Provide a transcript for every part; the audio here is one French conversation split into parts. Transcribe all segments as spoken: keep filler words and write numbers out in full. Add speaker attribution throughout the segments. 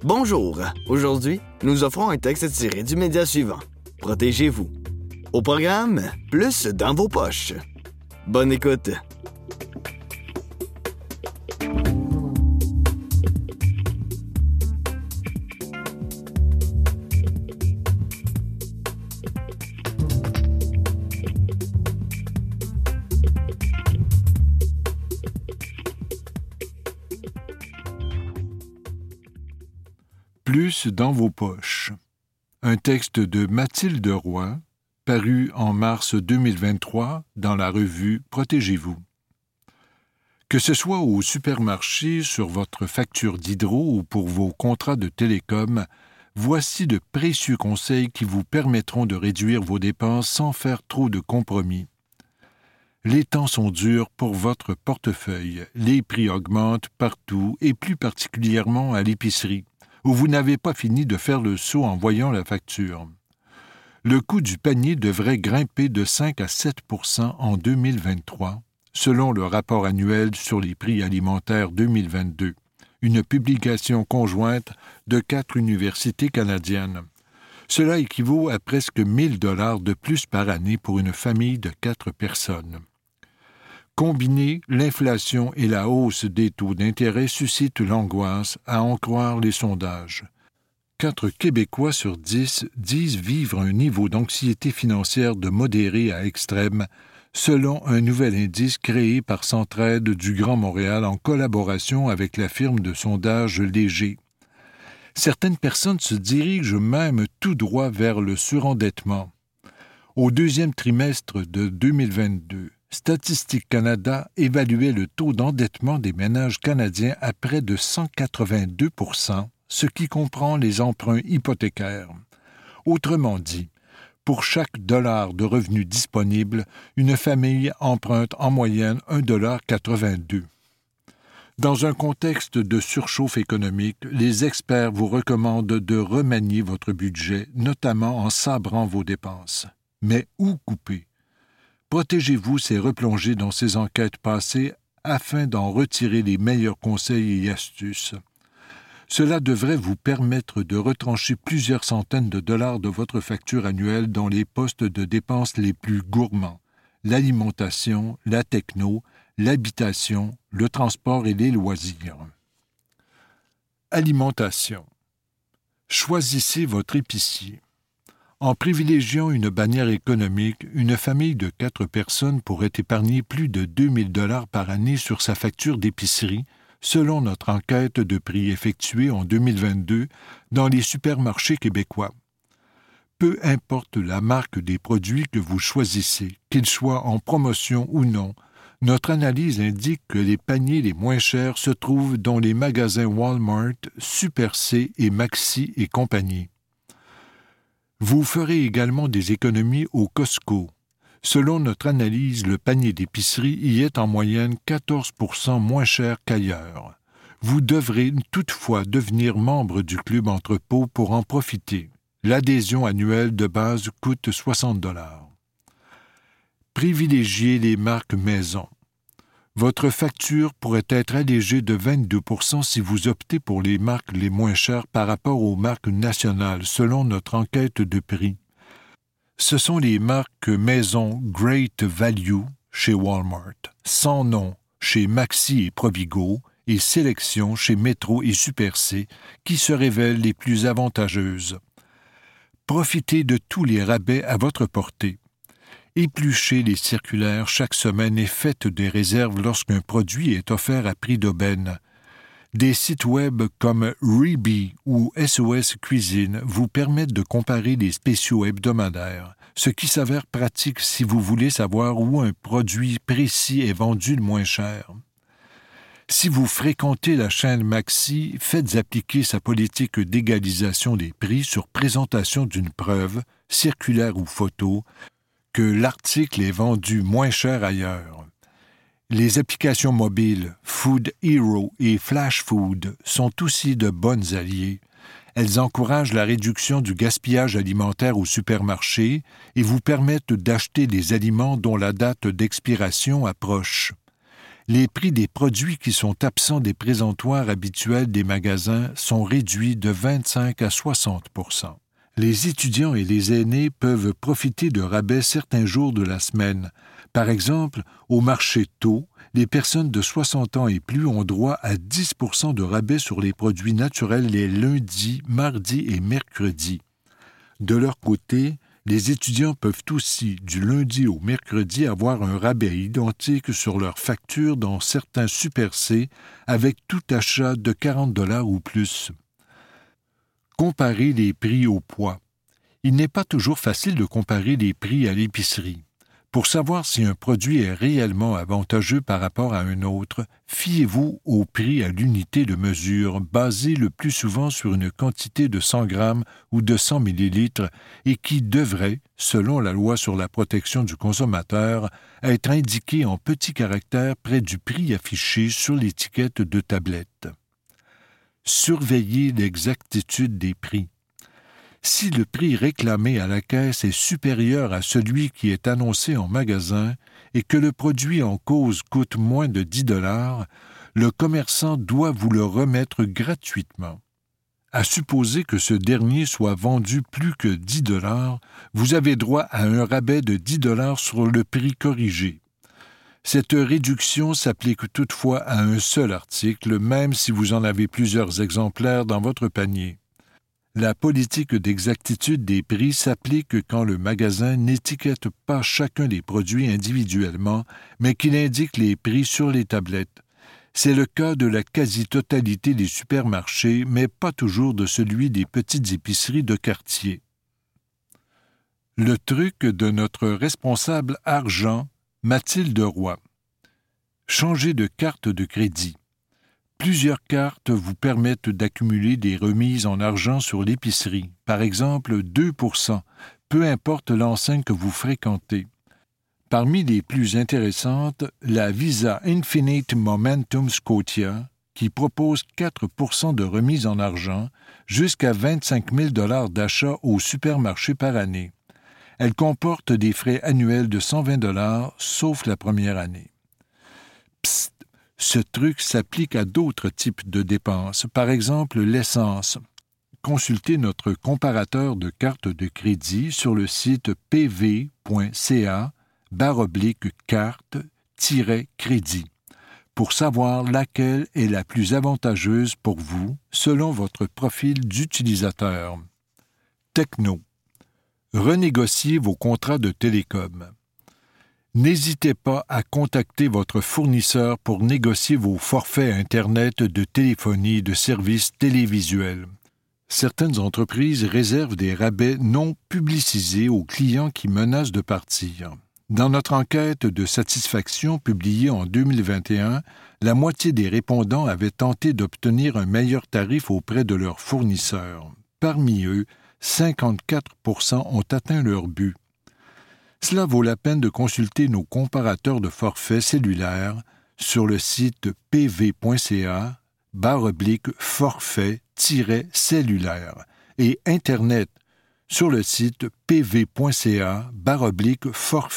Speaker 1: Bonjour, aujourd'hui, nous offrons un texte tiré du média suivant. Protégez-vous. Au programme, plus dans vos poches. Bonne écoute.
Speaker 2: Plus dans vos poches. Un texte de Mathilde Roy, paru en mars deux mille vingt-trois dans la revue Protégez-vous. Que ce soit au supermarché, sur votre facture d'hydro ou pour vos contrats de télécom, voici de précieux conseils qui vous permettront de réduire vos dépenses sans faire trop de compromis. Les temps sont durs pour votre portefeuille. Les prix augmentent partout et plus particulièrement à l'épicerie, où vous n'avez pas fini de faire le saut en voyant la facture. Le coût du panier devrait grimper de cinq à sept pour cent en deux mille vingt-trois, selon le rapport annuel sur les prix alimentaires deux mille vingt-deux, une publication conjointe de quatre universités canadiennes. Cela équivaut à presque mille dollars de plus par année pour une famille de quatre personnes. Combiner l'inflation et la hausse des taux d'intérêt suscite l'angoisse, à en croire les sondages. Quatre Québécois sur dix disent vivre un niveau d'anxiété financière de modéré à extrême, selon un nouvel indice créé par Centraide du Grand Montréal en collaboration avec la firme de sondage Léger. Certaines personnes se dirigent même tout droit vers le surendettement. Au deuxième trimestre de deux mille vingt-deux, Statistique Canada évaluait le taux d'endettement des ménages canadiens à près de cent quatre-vingt-deux pour cent, ce qui comprend les emprunts hypothécaires. Autrement dit, pour chaque dollar de revenus disponible, une famille emprunte en moyenne un dollar quatre-vingt-deux. Dans un contexte de surchauffe économique, les experts vous recommandent de remanier votre budget, notamment en sabrant vos dépenses. Mais où couper? Protégez-vous s'est replongé dans ses enquêtes passées afin d'en retirer les meilleurs conseils et astuces. Cela devrait vous permettre de retrancher plusieurs centaines de dollars de votre facture annuelle dans les postes de dépenses les plus gourmands: l'alimentation, la techno, l'habitation, le transport et les loisirs. Alimentation. Choisissez votre épicier. En privilégiant une bannière économique, une famille de quatre personnes pourrait épargner plus de deux mille dollars par année sur sa facture d'épicerie, selon notre enquête de prix effectuée en deux mille vingt-deux dans les supermarchés québécois. Peu importe la marque des produits que vous choisissez, qu'ils soient en promotion ou non, notre analyse indique que les paniers les moins chers se trouvent dans les magasins Walmart, Super C et Maxi et compagnie. Vous ferez également des économies au Costco. Selon notre analyse, le panier d'épicerie y est en moyenne quatorze pour cent moins cher qu'ailleurs. Vous devrez toutefois devenir membre du Club Entrepôt pour en profiter. L'adhésion annuelle de base coûte soixante dollars. Privilégiez les marques maison. Votre facture pourrait être allégée de vingt-deux pour cent si vous optez pour les marques les moins chères par rapport aux marques nationales, selon notre enquête de prix. Ce sont les marques maison Great Value chez Walmart, Sans Nom chez Maxi et Provigo et Sélection chez Metro et Super C qui se révèlent les plus avantageuses. Profitez de tous les rabais à votre portée. Épluchez les circulaires chaque semaine et faites des réserves lorsqu'un produit est offert à prix d'aubaine. Des sites web comme Reebee ou S O S Cuisine vous permettent de comparer les spéciaux hebdomadaires, ce qui s'avère pratique si vous voulez savoir où un produit précis est vendu le moins cher. Si vous fréquentez la chaîne Maxi, faites appliquer sa politique d'égalisation des prix sur présentation d'une preuve, circulaire ou photo, que l'article est vendu moins cher ailleurs. Les applications mobiles Food Hero et Flash Food sont aussi de bonnes alliées. Elles encouragent la réduction du gaspillage alimentaire au supermarché et vous permettent d'acheter des aliments dont la date d'expiration approche. les prix des produits qui sont absents des présentoirs habituels des magasins sont réduits de vingt-cinq à soixante pour cent. Les étudiants et les aînés peuvent profiter de rabais certains jours de la semaine. Par exemple, au marché tôt, les personnes de soixante ans et plus ont droit à dix pour cent de rabais sur les produits naturels les lundis, mardis et mercredis. De leur côté, les étudiants peuvent aussi, du lundi au mercredi, avoir un rabais identique sur leurs factures dans certains Super C avec tout achat de quarante dollars ou plus. Comparer les prix au poids. Il n'est pas toujours facile de comparer les prix à l'épicerie. Pour savoir si un produit est réellement avantageux par rapport à un autre, fiez-vous au prix à l'unité de mesure, basé le plus souvent sur une quantité de cent grammes ou de cent millilitres et qui devrait, selon la loi sur la protection du consommateur, être indiqué en petits caractères près du prix affiché sur l'étiquette de tablette. Surveillez l'exactitude des prix. Si le prix réclamé à la caisse est supérieur à celui qui est annoncé en magasin et que le produit en cause coûte moins de dix dollars, le commerçant doit vous le remettre gratuitement. À supposer que ce dernier soit vendu plus que dix dollars, vous avez droit à un rabais de dix dollars sur le prix corrigé. Cette réduction s'applique toutefois à un seul article, même si vous en avez plusieurs exemplaires dans votre panier. La politique d'exactitude des prix s'applique quand le magasin n'étiquette pas chacun des produits individuellement, mais qu'il indique les prix sur les tablettes. C'est le cas de la quasi-totalité des supermarchés, mais pas toujours de celui des petites épiceries de quartier. Le truc de notre responsable argent, Mathilde Roy. Changer de carte de crédit. Plusieurs cartes vous permettent d'accumuler des remises en argent sur l'épicerie, par exemple deux pour cent, peu importe l'enseigne que vous fréquentez. Parmi les plus intéressantes, la Visa Infinite Momentum Scotia, qui propose quatre pour cent de remise en argent, jusqu'à vingt-cinq mille dollars d'achat au supermarché par année. Elle comporte des frais annuels de cent vingt dollars, sauf la première année. Psst! Ce truc s'applique à d'autres types de dépenses, par exemple l'essence. Consultez notre comparateur de cartes de crédit sur le site pv.ca barre oblique carte-crédit pour savoir laquelle est la plus avantageuse pour vous selon votre profil d'utilisateur. Techno. Renégociez vos contrats de télécom. N'hésitez pas à contacter votre fournisseur pour négocier vos forfaits Internet de téléphonie et de services télévisuels. Certaines entreprises réservent des rabais non publicisés aux clients qui menacent de partir. Dans notre enquête de satisfaction publiée en deux mille vingt et un, la moitié des répondants avaient tenté d'obtenir un meilleur tarif auprès de leurs fournisseurs. Parmi eux, cinquante-quatre pour cent ont atteint leur but. Cela vaut la peine de consulter nos comparateurs de forfaits cellulaires sur le site pv.ca barre oblique forfait-cellulaire et Internet sur le site pv.ca barre oblique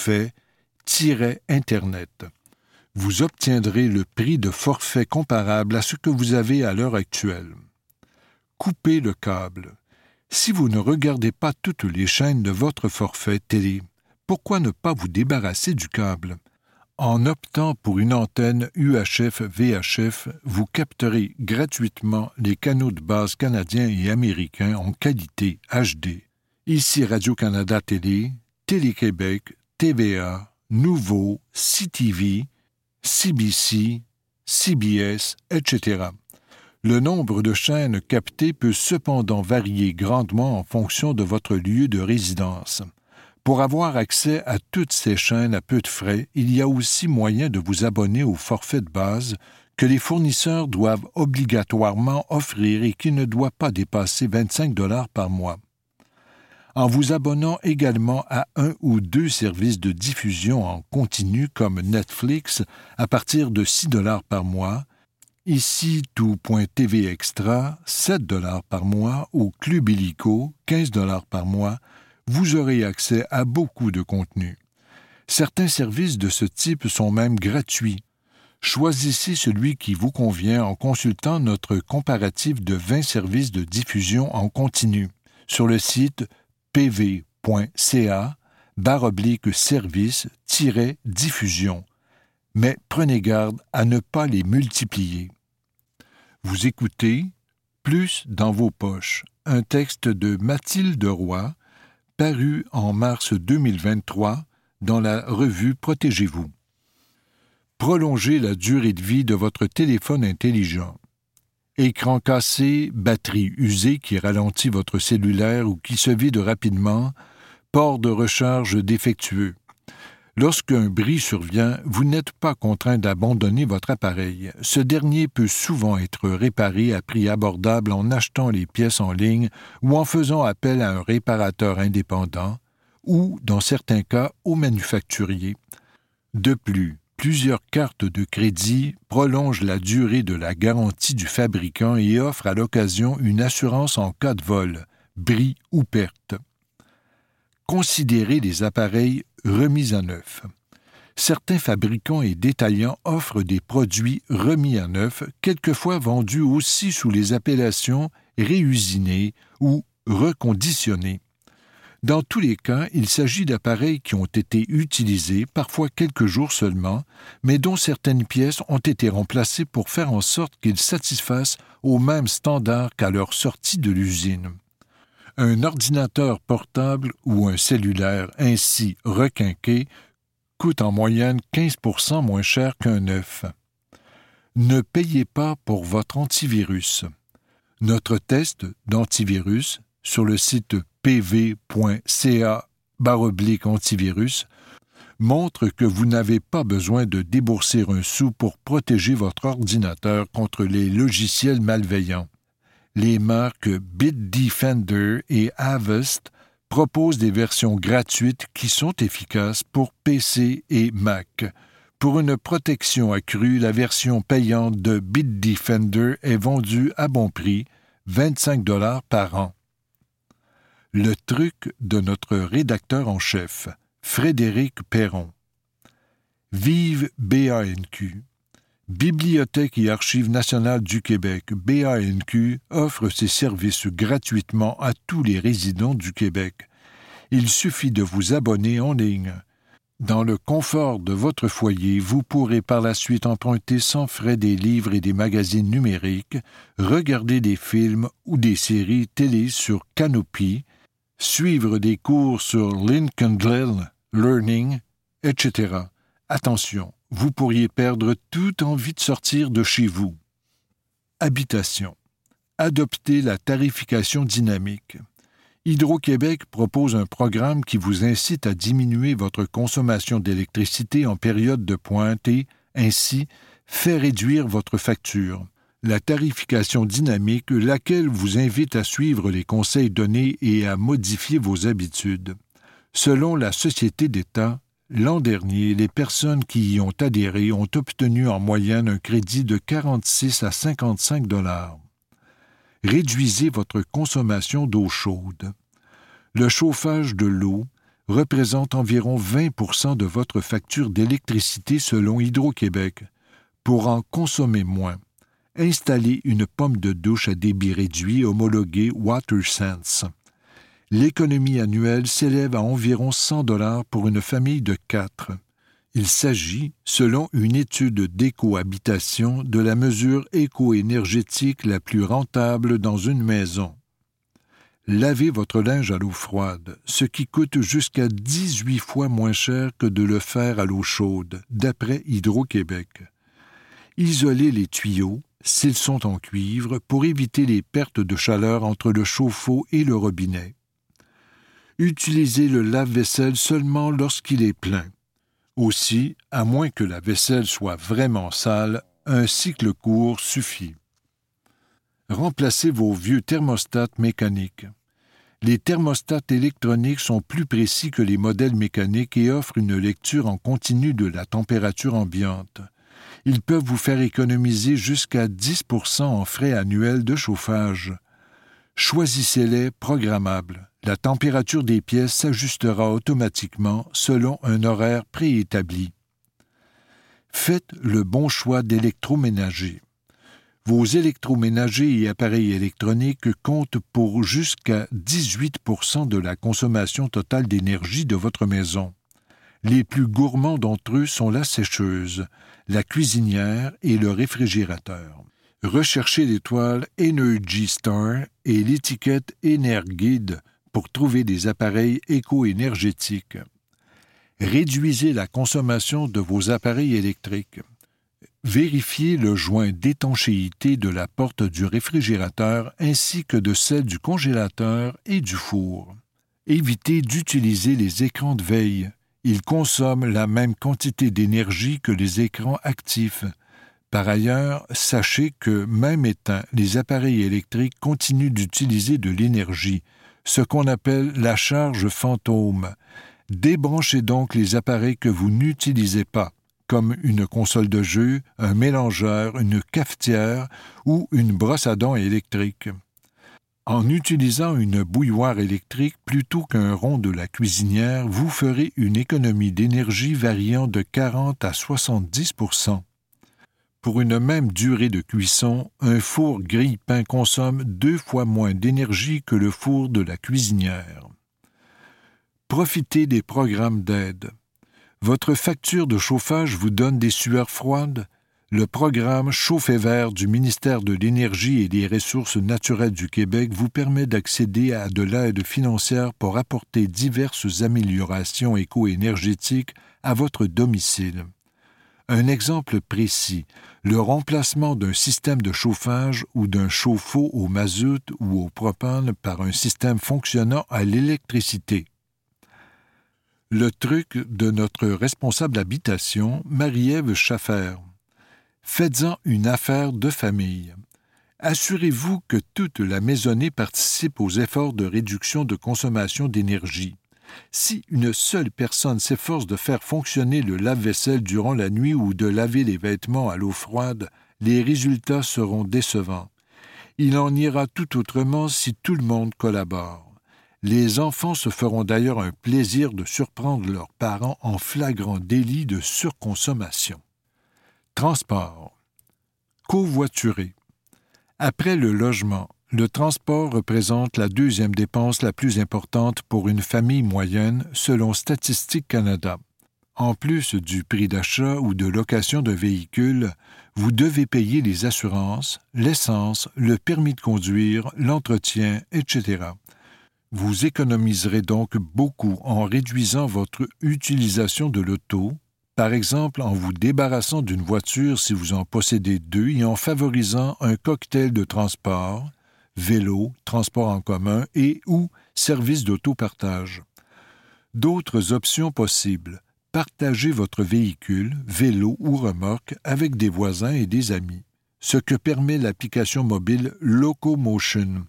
Speaker 2: forfait-internet. Vous obtiendrez le prix de forfait comparable à ce que vous avez à l'heure actuelle. Coupez le câble. Si vous ne regardez pas toutes les chaînes de votre forfait télé, pourquoi ne pas vous débarrasser du câble? En optant pour une antenne U H F V H F, vous capterez gratuitement les canaux de base canadiens et américains en qualité H D. Ici Radio-Canada Télé, Télé-Québec, T V A, Nouveau, C T V, C B C, C B S, et cetera. Le nombre de chaînes captées peut cependant varier grandement en fonction de votre lieu de résidence. Pour avoir accès à toutes ces chaînes à peu de frais, il y a aussi moyen de vous abonner au forfait de base que les fournisseurs doivent obligatoirement offrir et qui ne doit pas dépasser vingt-cinq dollars par mois. En vous abonnant également à un ou deux services de diffusion en continu comme Netflix à partir de six dollars par mois, ici tout.tv extra, sept dollars par mois, ou Club Illico, quinze dollars par mois, vous aurez accès à beaucoup de contenu. Certains services de ce type sont même gratuits. Choisissez celui qui vous convient en consultant notre comparatif de vingt services de diffusion en continu sur le site pv.ca barre oblique service-diffusion. Mais prenez garde à ne pas les multiplier. Vous écoutez Plus dans vos poches, un texte de Mathilde Roy, paru en mars deux mille vingt-trois dans la revue Protégez-vous. Prolongez la durée de vie de votre téléphone intelligent. Écran cassé, batterie usée qui ralentit votre cellulaire ou qui se vide rapidement, port de recharge défectueux. Lorsqu'un bris survient, vous n'êtes pas contraint d'abandonner votre appareil. Ce dernier peut souvent être réparé à prix abordable en achetant les pièces en ligne ou en faisant appel à un réparateur indépendant ou, dans certains cas, au manufacturier. De plus, plusieurs cartes de crédit prolongent la durée de la garantie du fabricant et offrent à l'occasion une assurance en cas de vol, bris ou perte. Considérez les appareils remis à neuf. Certains fabricants et détaillants offrent des produits remis à neuf, quelquefois vendus aussi sous les appellations réusinés ou reconditionnés. Dans tous les cas, il s'agit d'appareils qui ont été utilisés, parfois quelques jours seulement, mais dont certaines pièces ont été remplacées pour faire en sorte qu'ils satisfassent aux mêmes standards qu'à leur sortie de l'usine. Un ordinateur portable ou un cellulaire ainsi requinqué coûte en moyenne quinze pour cent moins cher qu'un neuf. Ne payez pas pour votre antivirus. Notre test d'antivirus sur le site pv.ca barre oblique antivirus montre que vous n'avez pas besoin de débourser un sou pour protéger votre ordinateur contre les logiciels malveillants. Les marques Bitdefender et Avast proposent des versions gratuites qui sont efficaces pour P C et Mac. Pour une protection accrue, la version payante de Bitdefender est vendue à bon prix, vingt-cinq dollars par an. Le truc de notre rédacteur en chef, Frédéric Perron. Vive B A N Q! Bibliothèque et Archives nationales du Québec, B A N Q, offre ses services gratuitement à tous les résidents du Québec. Il suffit de vous abonner en ligne. Dans le confort de votre foyer, vous pourrez par la suite emprunter sans frais des livres et des magazines numériques, regarder des films ou des séries télé sur Canopy, suivre des cours sur Lincoln Learning, et cetera. Attention, vous pourriez perdre toute envie de sortir de chez vous. Habitation. Adoptez la tarification dynamique. Hydro-Québec propose un programme qui vous incite à diminuer votre consommation d'électricité en période de pointe et, ainsi, fait réduire votre facture. La tarification dynamique, laquelle vous invite à suivre les conseils donnés et à modifier vos habitudes. Selon la Société d'État, l'an dernier, les personnes qui y ont adhéré ont obtenu en moyenne un crédit de quarante-six à cinquante-cinq dollars. Réduisez votre consommation d'eau chaude. Le chauffage de l'eau représente environ vingt pour cent de votre facture d'électricité selon Hydro-Québec. Pour en consommer moins, installez une pompe de douche à débit réduit homologuée WaterSense. L'économie annuelle s'élève à environ cent dollars pour une famille de quatre. Il s'agit, selon une étude d'éco-habitation, de la mesure éco-énergétique la plus rentable dans une maison. Lavez votre linge à l'eau froide, ce qui coûte jusqu'à dix-huit fois moins cher que de le faire à l'eau chaude, d'après Hydro-Québec. Isolez les tuyaux, s'ils sont en cuivre, pour éviter les pertes de chaleur entre le chauffe-eau et le robinet. Utilisez le lave-vaisselle seulement lorsqu'il est plein. Aussi, à moins que la vaisselle soit vraiment sale, un cycle court suffit. Remplacez vos vieux thermostats mécaniques. Les thermostats électroniques sont plus précis que les modèles mécaniques et offrent une lecture en continu de la température ambiante. Ils peuvent vous faire économiser jusqu'à dix pour cent en frais annuels de chauffage. Choisissez-les programmables. La température des pièces s'ajustera automatiquement selon un horaire préétabli. Faites le bon choix d'électroménager. Vos électroménagers et appareils électroniques comptent pour jusqu'à dix-huit pour cent de la consommation totale d'énergie de votre maison. Les plus gourmands d'entre eux sont la sécheuse, la cuisinière et le réfrigérateur. Recherchez l'étoile Energy Star et l'étiquette Energuide pour trouver des appareils éco-énergétiques. Réduisez la consommation de vos appareils électriques. Vérifiez le joint d'étanchéité de la porte du réfrigérateur ainsi que de celle du congélateur et du four. Évitez d'utiliser les écrans de veille. Ils consomment la même quantité d'énergie que les écrans actifs. Par ailleurs, sachez que, même éteints, les appareils électriques continuent d'utiliser de l'énergie, ce qu'on appelle la charge fantôme. Débranchez donc les appareils que vous n'utilisez pas, comme une console de jeu, un mélangeur, une cafetière ou une brosse à dents électrique. En utilisant une bouilloire électrique plutôt qu'un rond de la cuisinière, vous ferez une économie d'énergie variant de quarante à soixante-dix pour cent. Pour une même durée de cuisson, un four grille-pain consomme deux fois moins d'énergie que le four de la cuisinière. Profitez des programmes d'aide. Votre facture de chauffage vous donne des sueurs froides? Le programme Chauffe et Vert du ministère de l'Énergie et des Ressources naturelles du Québec vous permet d'accéder à de l'aide financière pour apporter diverses améliorations éco-énergétiques à votre domicile. Un exemple précis, le remplacement d'un système de chauffage ou d'un chauffe-eau au mazout ou au propane par un système fonctionnant à l'électricité. Le truc de notre responsable habitation, Marie-Ève Schaffer. Faites-en une affaire de famille. Assurez-vous que toute la maisonnée participe aux efforts de réduction de consommation d'énergie. Si une seule personne s'efforce de faire fonctionner le lave-vaisselle durant la nuit ou de laver les vêtements à l'eau froide, les résultats seront décevants. Il en ira tout autrement si tout le monde collabore. Les enfants se feront d'ailleurs un plaisir de surprendre leurs parents en flagrant délit de surconsommation. Transport. Covoiturer. Après le logement, le transport représente la deuxième dépense la plus importante pour une famille moyenne, selon Statistique Canada. En plus du prix d'achat ou de location d'un véhicule, vous devez payer les assurances, l'essence, le permis de conduire, l'entretien, et cetera. Vous économiserez donc beaucoup en réduisant votre utilisation de l'auto, par exemple en vous débarrassant d'une voiture si vous en possédez deux et en favorisant un cocktail de transport, vélo, transport en commun et ou service d'autopartage. D'autres options possibles. Partagez votre véhicule, vélo ou remorque avec des voisins et des amis, ce que permet l'application mobile Locomotion,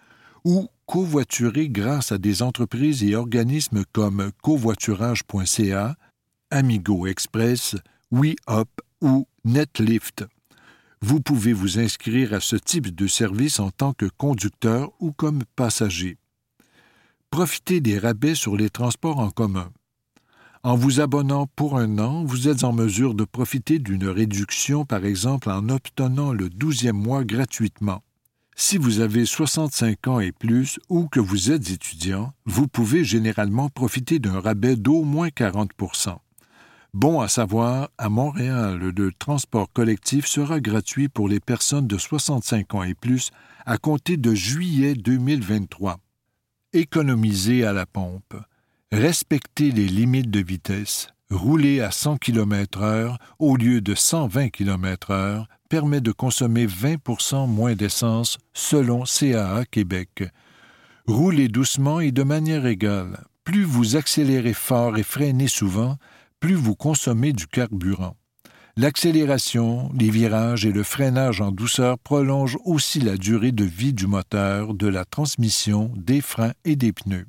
Speaker 2: ou covoiturer grâce à des entreprises et organismes comme covoiturage point c a, Amigo Express, WeHop ou Netlift. Vous pouvez vous inscrire à ce type de service en tant que conducteur ou comme passager. Profitez des rabais sur les transports en commun. En vous abonnant pour un an, vous êtes en mesure de profiter d'une réduction, par exemple en obtenant le douzième mois gratuitement. Si vous avez soixante-cinq ans et plus ou que vous êtes étudiant, vous pouvez généralement profiter d'un rabais d'au moins quarante pour cent. Bon à savoir, à Montréal, le transport collectif sera gratuit pour les personnes de soixante-cinq ans et plus à compter de juillet deux mille vingt-trois. Économisez à la pompe. Respectez les limites de vitesse. Rouler à cent kilomètres heure au lieu de cent vingt kilomètres heure permet de consommer vingt pour cent moins d'essence selon C A A Québec. Roulez doucement et de manière égale. Plus vous accélérez fort et freinez souvent, plus vous consommez du carburant. L'accélération, les virages et le freinage en douceur prolongent aussi la durée de vie du moteur, de la transmission, des freins et des pneus.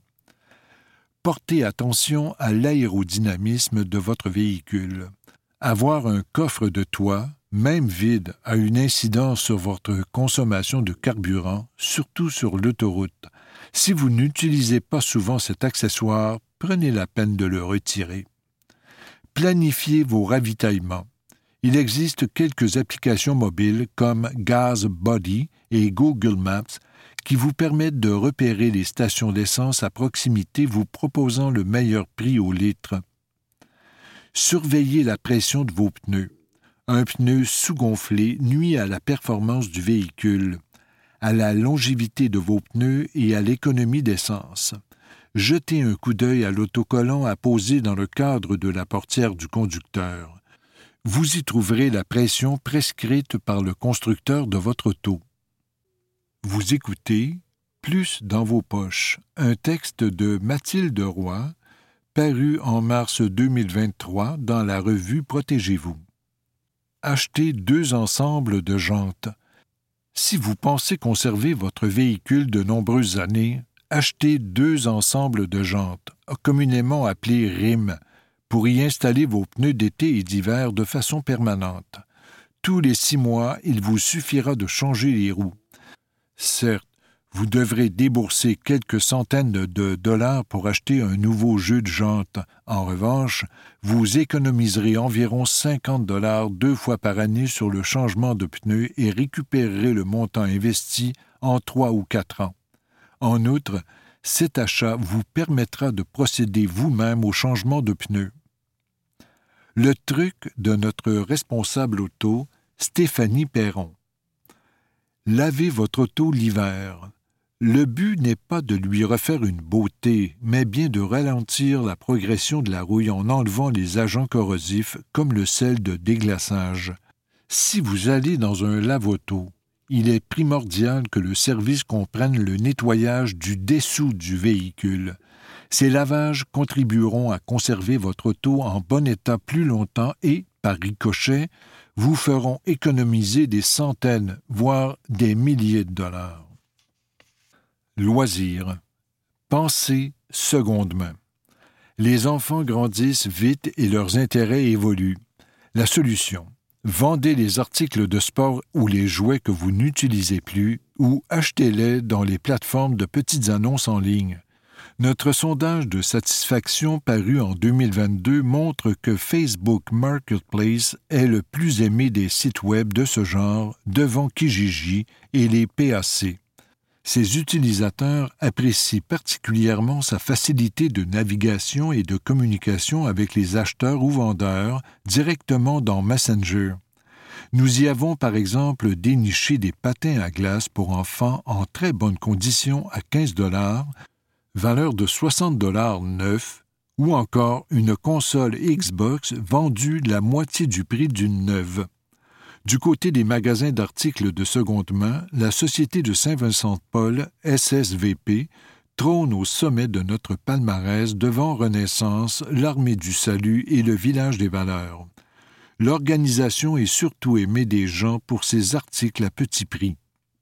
Speaker 2: Portez attention à l'aérodynamisme de votre véhicule. Avoir un coffre de toit, même vide, a une incidence sur votre consommation de carburant, surtout sur l'autoroute. Si vous n'utilisez pas souvent cet accessoire, prenez la peine de le retirer. Planifiez vos ravitaillements. Il existe quelques applications mobiles comme GasBuddy et Google Maps qui vous permettent de repérer les stations d'essence à proximité vous proposant le meilleur prix au litre. Surveillez la pression de vos pneus. Un pneu sous-gonflé nuit à la performance du véhicule, à la longévité de vos pneus et à l'économie d'essence. Jetez un coup d'œil à l'autocollant apposé dans le cadre de la portière du conducteur. Vous y trouverez la pression prescrite par le constructeur de votre auto. Vous écoutez « Plus dans vos poches », un texte de Mathilde Roy, paru en mars deux mille vingt-trois dans la revue Protégez-vous. Achetez deux ensembles de jantes. Si vous pensez conserver votre véhicule de nombreuses années, achetez deux ensembles de jantes, communément appelés rimes, pour y installer vos pneus d'été et d'hiver de façon permanente. Tous les six mois, il vous suffira de changer les roues. Certes, vous devrez débourser quelques centaines de dollars pour acheter un nouveau jeu de jantes. En revanche, vous économiserez environ cinquante dollars deux fois par année sur le changement de pneus et récupérerez le montant investi en trois ou quatre ans. En outre, cet achat vous permettra de procéder vous-même au changement de pneus. Le truc de notre responsable auto, Stéphanie Perron. Lavez votre auto l'hiver. Le but n'est pas de lui refaire une beauté, mais bien de ralentir la progression de la rouille en enlevant les agents corrosifs comme le sel de déglaçage. Si vous allez dans un lave-auto, il est primordial que le service comprenne le nettoyage du dessous du véhicule. Ces lavages contribueront à conserver votre auto en bon état plus longtemps et, par ricochet, vous feront économiser des centaines, voire des milliers de dollars. Loisirs. Pensée seconde main. Les enfants grandissent vite et leurs intérêts évoluent. La solution: vendez les articles de sport ou les jouets que vous n'utilisez plus ou achetez-les dans les plateformes de petites annonces en ligne. Notre sondage de satisfaction paru en deux mille vingt-deux montre que Facebook Marketplace est le plus aimé des sites web de ce genre devant Kijiji et les P A C. Ses utilisateurs apprécient particulièrement sa facilité de navigation et de communication avec les acheteurs ou vendeurs directement dans Messenger. Nous y avons par exemple déniché des patins à glace pour enfants en très bonnes conditions à quinze dollars, valeur de soixante dollars neuf, ou encore une console Xbox vendue la moitié du prix d'une neuve. Du côté des magasins d'articles de seconde main, la Société de Saint-Vincent-de-Paul, S S V P, trône au sommet de notre palmarès devant Renaissance, l'Armée du Salut et le Village des Valeurs. L'organisation est surtout aimée des gens pour ses articles à petit prix.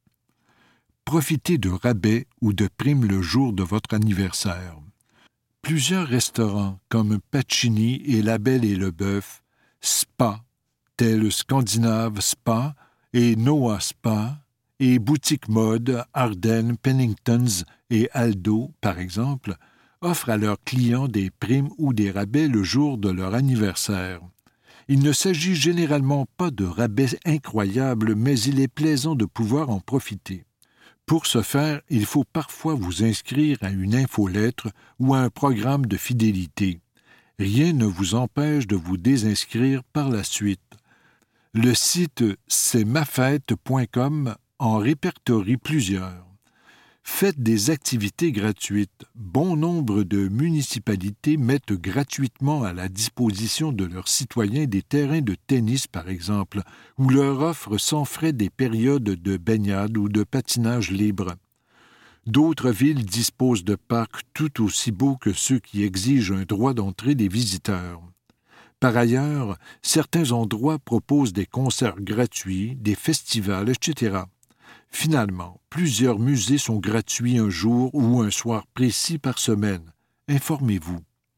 Speaker 2: Profitez de rabais ou de primes le jour de votre anniversaire. Plusieurs restaurants comme Pacini et La Belle et le Bœuf, Spa, tels Scandinave Spa et Noah Spa, et boutiques mode Ardennes, Penningtons et Aldo, par exemple, offrent à leurs clients des primes ou des rabais le jour de leur anniversaire. Il ne s'agit généralement pas de rabais incroyables, mais il est plaisant de pouvoir en profiter. Pour ce faire, il faut parfois vous inscrire à une infolettre ou à un programme de fidélité. Rien ne vous empêche de vous désinscrire par la suite. Le site c'est ma fête point com en répertorie plusieurs. Faites des activités gratuites. Bon nombre de municipalités mettent gratuitement à la disposition de leurs citoyens des terrains de tennis, par exemple, ou leur offrent sans frais des périodes de baignade ou de patinage libre. D'autres villes disposent de parcs tout aussi beaux que ceux qui exigent un droit d'entrée des visiteurs. Par ailleurs, certains endroits proposent des concerts gratuits, des festivals, et cetera. Finalement, plusieurs musées sont gratuits un jour ou un soir précis par semaine. Informez-vous.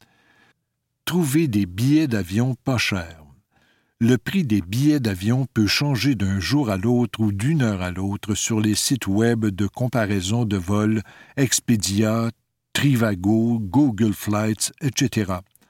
Speaker 2: Trouvez des billets d'avion pas chers. Le prix des billets d'avion peut changer d'un jour à l'autre ou d'une heure à l'autre sur les sites web de comparaison de vols Expedia, Trivago, Google Flights, et cetera.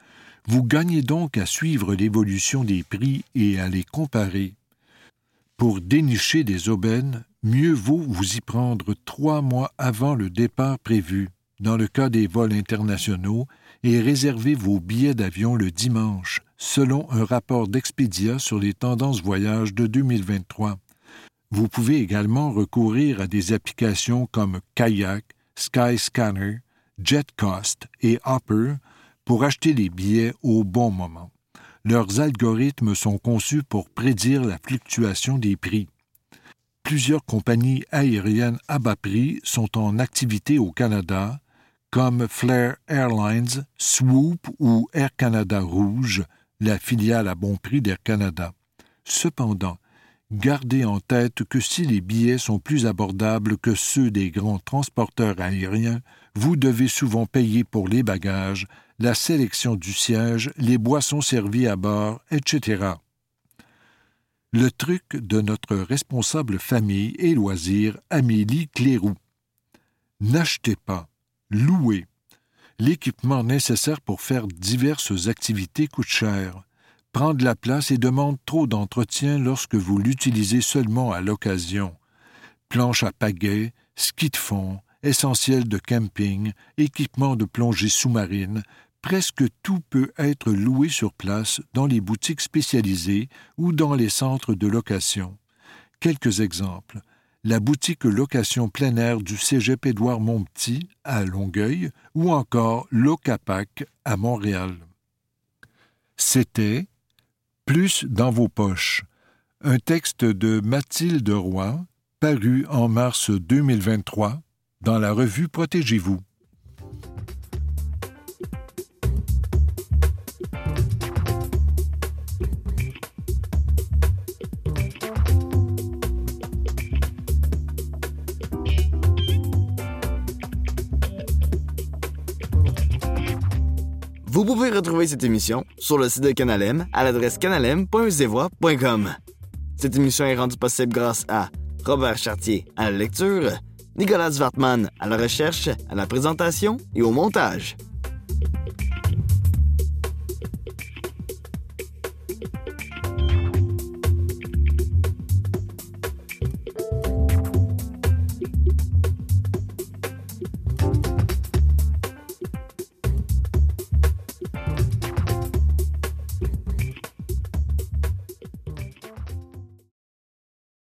Speaker 2: Vous gagnez donc à suivre l'évolution des prix et à les comparer. Pour dénicher des aubaines, mieux vaut vous y prendre trois mois avant le départ prévu, dans le cas des vols internationaux, et réserver vos billets d'avion le dimanche, selon un rapport d'Expedia sur les tendances voyages de deux mille vingt-trois. Vous pouvez également recourir à des applications comme Kayak, Skyscanner, JetCost et Hopper pour acheter les billets au bon moment. Leurs algorithmes sont conçus pour prédire la fluctuation des prix. Plusieurs compagnies aériennes à bas prix sont en activité au Canada, comme Flair Airlines, Swoop ou Air Canada Rouge, la filiale à bon prix d'Air Canada. Cependant, gardez en tête que si les billets sont plus abordables que ceux des grands transporteurs aériens, vous devez souvent payer pour les bagages, la sélection du siège, les boissons servies à bord, et cetera. Le truc de notre responsable famille et loisirs, Amélie Cléroux. N'achetez pas, louez. L'équipement nécessaire pour faire diverses activités coûte cher. Prend de la place et demande trop d'entretien lorsque vous l'utilisez seulement à l'occasion. Planche à pagaie, ski de fond, essentiel de camping, équipement de plongée sous-marine, presque tout peut être loué sur place dans les boutiques spécialisées ou dans les centres de location. Quelques exemples. La boutique location plein air du Cégep Édouard-Montpetit à Longueuil ou encore Locapac à Montréal. C'était Plus dans vos poches, un texte de Mathilde Roy, paru en mars deux mille vingt-trois dans la revue Protégez-vous.
Speaker 1: Vous pouvez retrouver cette émission sur le site de Canal M à l'adresse canalem point usevoix point com. Cette émission est rendue possible grâce à Robert Chartier à la lecture, Nicolas Wartman à la recherche, à la présentation et au montage.